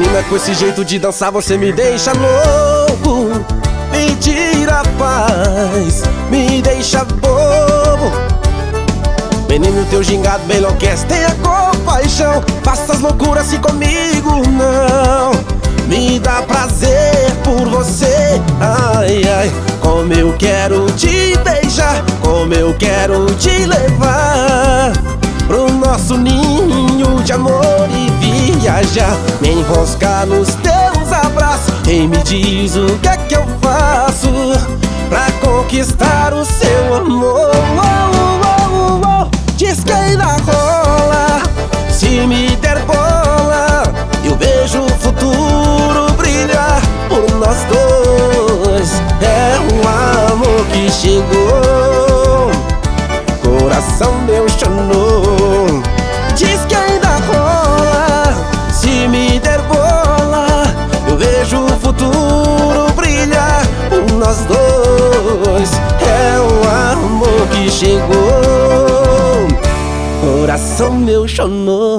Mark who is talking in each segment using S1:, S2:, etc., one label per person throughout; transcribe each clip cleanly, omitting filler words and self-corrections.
S1: Menina, com esse jeito de dançar você me deixa louco, me tira a paz, me deixa bobo. Menino, teu gingado me enlouquece, tenha compaixão, faça as loucuras assim comigo, não. Me dá prazer por você, ai, ai. Como eu quero te beijar, como eu quero te levar pro nosso ninho de amor e viajar, me enroscar nos teus abraços. Quem me diz o que é que eu faço pra conquistar o seu amor? Diz que ainda rola, se me der bola, eu vejo o futuro brilhar por nós dois. É um amor que chegou, coração meu chonou. Diz que ainda rola, se me der bola, eu vejo o futuro brilhar por nós dois. É um amor que chegou, coração meu chonou.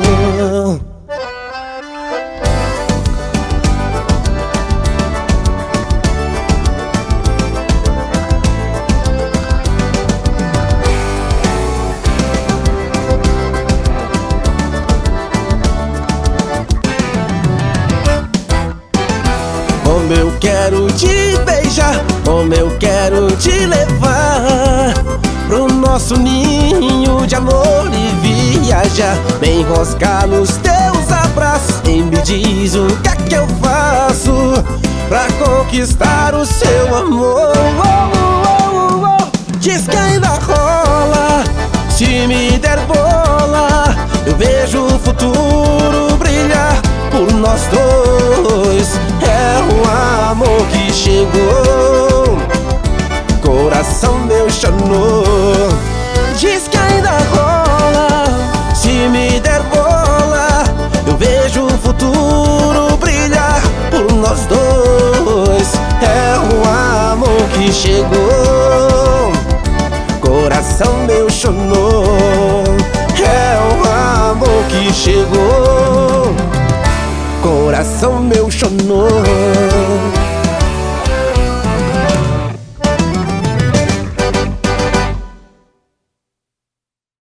S1: Como eu quero te beijar, como eu quero te levar pro nosso ninho de amor e viajar, me enroscar nos teus abraços. E me diz o que é que eu faço pra conquistar o seu amor? Diz que ainda rola, se me der bola, eu vejo o futuro brilhar por nós dois. É um amor que chegou, coração meu chonou. Diz que ainda rola, se me der bola, eu vejo o futuro brilhar por nós dois. É um amor que chegou, coração meu chonou. É um amor que chegou, coração meu chonou.